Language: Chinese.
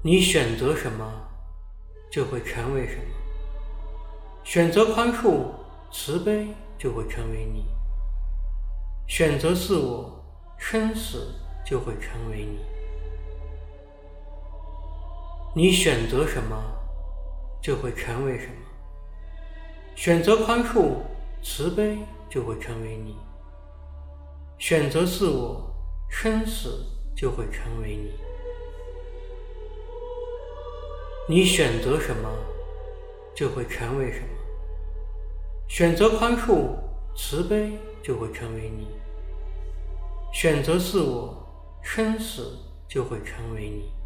你选择什么，就会成为什么。选择宽恕，慈悲就会成为你；选择自我，生死就会成为你。你选择什么，就会成为什么。选择宽恕，慈悲就会成为你；选择自我，生死就会成为你。你选择什么，就会成为什么。选择宽恕，慈悲就会成为你；选择自我，生死就会成为你。